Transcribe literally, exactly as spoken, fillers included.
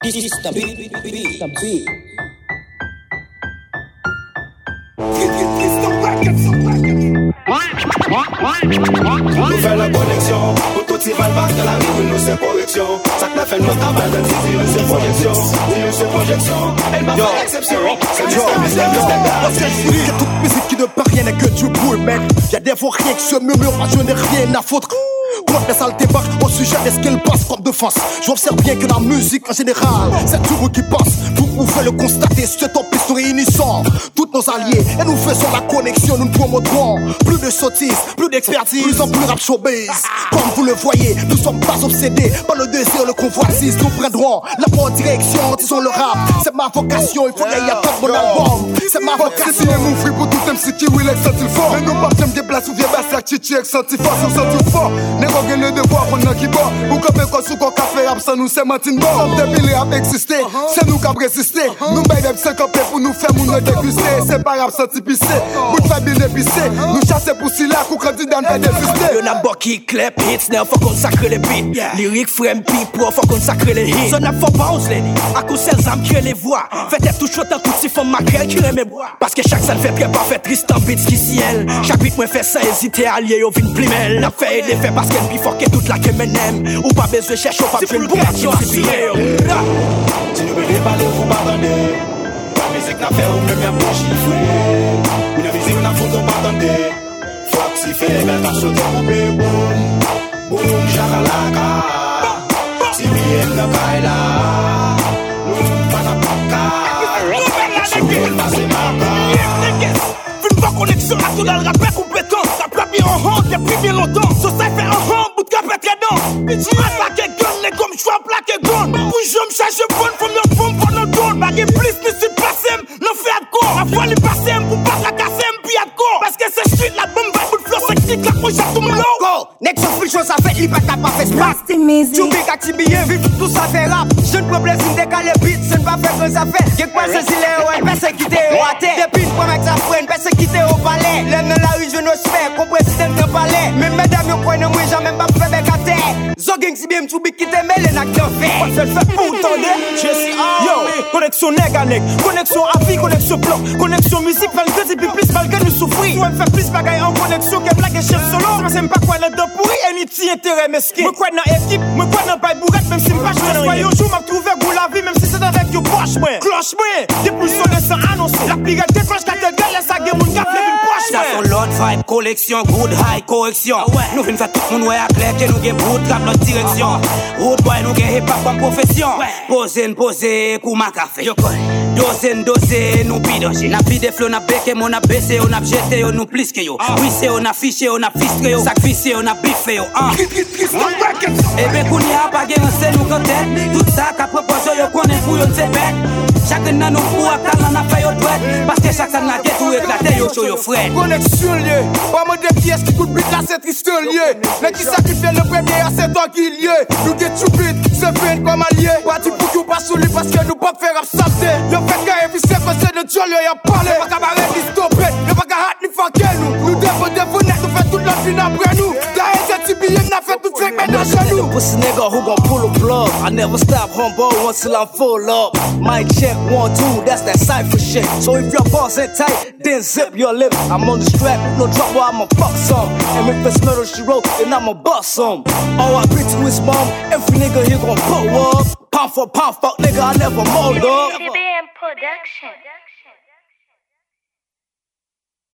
It's the beat, beat, the beat. Nous faisons la connexion, pour tout y va le bac de la rue, nous c'est correction. Ça que nous fait notre travail de titi, nous c'est projection. Nous c'est projection, elle m'a fait exception. C'est Mister Mister Mister Parce que je dis que toute musique qui ne peut rien n'est que du bruit, mec. Y'a des fois rien que ce murmure, moi je n'ai rien à foutre. Contre les sales débats au sujet de ce qu'il passe comme défense. J'observe bien que la musique en général, c'est tout le qui passe. Vous pouvez le constater, ce top est réunissant tous nos alliés et nous faisons la connexion, nous ne promoterons plus de sottises, plus d'expertise, plus en plus rap showbiz. Comme vous le voyez, nous sommes pas obsédés par le désir, le convoitise. Nous prendrons la bonne direction, disons le rap. C'est ma vocation, il faut qu'il y ait pas de mon album. C'est ma vocation. C'est mon free pour tout M C qui will excentil fort. Mais nous pas j'aime des places ou vieux basse la chichi excentil fort, c'est sentir fort. Négoguer le devoir, on a qui bat. Ou comme un sous qu'on café rap, ça nous c'est matin bon. Comme des milliers à exister, c'est nous qui avons résisté. Nous baillons cinquante pour nous faire mon déguster. C'est pas grave, senti pissé. Bout de famille épicé. Nous chasser pour si là, qu'on candidat n'a pas défisté. Y'en a beaucoup qui clap hits, n'a faut qu'on sacre les beats. Lyrique, frame, people, faut qu'on sacre les hits. Ça n'a faut pas oser. À cause de ces âmes qui les voix. Faites tout chaud, un coup de siphon, maquille qui les bois. Parce que chaque salle fait très parfait, Tristan beats qui ciel. Chaque beat, moi fait ça, hésiter à lier au vin plimel. La fait et l'effet parce qu'elle bifort que toute la que m'aime. Ou pas besoin de chercher, pas besoin de boire, c'est pire. Si nous voulons parler, vous pas attendre. La musique n'a fait ou même bien pour chiffrer. Une musique n'a faut pas attendre. Faut que si fait, mais t'as sauté au boum. Boum, chakalaka. Si bien n'a pas là. Nous pas à paka. Si bien n'a c'est marqué. Une bonne connexion à tout dans le rappel compétent. Ça peut bien en hand depuis bien longtemps. Ça ça fait un hand, bout de capet très dense. Bitch, attaque gun, les comme je suis en plaque gun. Puis je me cherche bonne, faut me bombe pour nos dons. Baguette plus, ne suis pas sem, n'en fait de corps. La fois les passés, pour pas la casser, puis à de corps. Parce que c'est street, la bombe va bout de flow, c'est qui claque, moi j'ai tout mon lot. Go, next free show, ça fait, il pas ta pas fait splash. Tu big activité, vite, tout ça fait rap. Je ne peux plus me décaler beat, je ne pas faire que ça fait. J'ai quoi, c'est si les ouais, personne qui t'est au terre. Depuis, pour mec, ça freine, personne qui t'est au palais. L'homme dans la rue, je ne sais, qu'on président de palais. Mais mesdames, yo connaissent moi, jamais pas fait bec à terre. Zogging si bien, tu big qui t'aime, les nacs d'en fait. Pas seul fait pour t'entendre. Je suis yo, connexion nègre à nègre, connexion à vie, connexion bloc, connexion musique, malgré et puis plus malgré nous souffrir. Toi, me fait plus bagaille en connexion que blague et chef solo. Je sais pas quoi là-dedans pourri, et ni ti intérêt mesquin. Me quoi dans équipe, me quoi dans bail bourrette, même si me pas je sois yo jour, m'a trouvé goût la vie, même si c'est avec yo poche, moi. Cloche, moi. Depuis son sans annoncer. La pirate déclenche qu'à te gueule, ça gueule, mon gars, flève une poche, moi. Ça son l'autre vibe, collection, good high, correction. Nous venons faire tout le monde, ouais, à clair, que nous gagne pour trap notre direction. Road boy, nous gagne hip hop comme profession. Poser, poser, coup ma café. Dozen, dozen, nous bidoncher. La vie des flots, on a béqué, on a baissé, on a jeté, on a plisqué, yo. Oui, c'est, on a fiché, on a fistré, yo. Sacrifié, on a biffé, yo. Eh ben, qu'on y a pas gagné, c'est nous quand tête. Tout ça, qu'a proposé, yo, qu'on est fou, yo, c'est bête. Chacun n'a nous pour à talent, a fait, yo, douette. Parce que chaque salle n'a tout éclaté, yo, show, yo, frère. Connexion lié. Pas moi des pièces qui coûtent bit là, c'est triste lié. Les qui sacrifient le premier à c'est toi qui lié. Nous get tout bit, c'est fait comme allié. Pas du pour qu'on passe sous lui parce que nous pas faire absenter. Yo, fait qu'à éviter, c'est que c'est de Dieu, yo, y'a parlé. Pas qu'à barrer, ni stopper. Yo, pas qu'à hâte, ni fucker nous. Nous défons des fenêtres, nous fait toute la fin après nous. Derrière cette tibille, n'a fait tout fait maintenant chez nous. Pussy nigga who gon' pull a plug. I never stop humble once till I'm full up. Mic check one, two, that's that cypher shit. So if your balls ain't tight, then zip your lip. I'm on the strap, no trouble, I'ma fuck some. And if it's metal she wrote, then I'ma bust some. Oh, I beat to his mom, every nigga here gon' pull up. Pound for pound, fuck nigga, I never mold up. T B M Production.